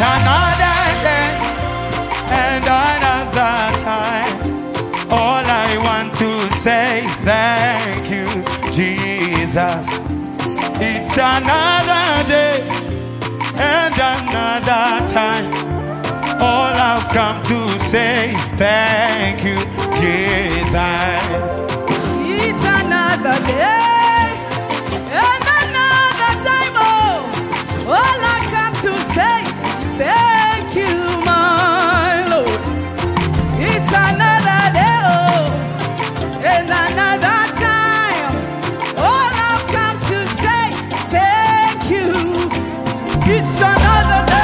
another day and another time. All I want to say is thank you, Jesus. It's another day and another time. All I've come to say is thank you, Jesus. It's another day and another time. Oh, all I come to say is thank you, my Lord. It's another day, oh, and another time. All I've come to say thank you. It's another day.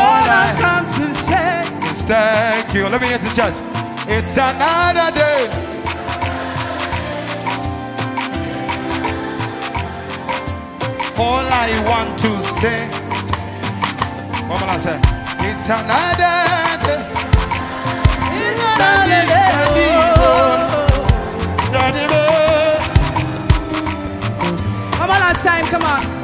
All I come to say is thank you. Let me hear the church. It's another day. All I want to say. What will I say? It's another day. It's another day. Daddy, Come on, last time, come on.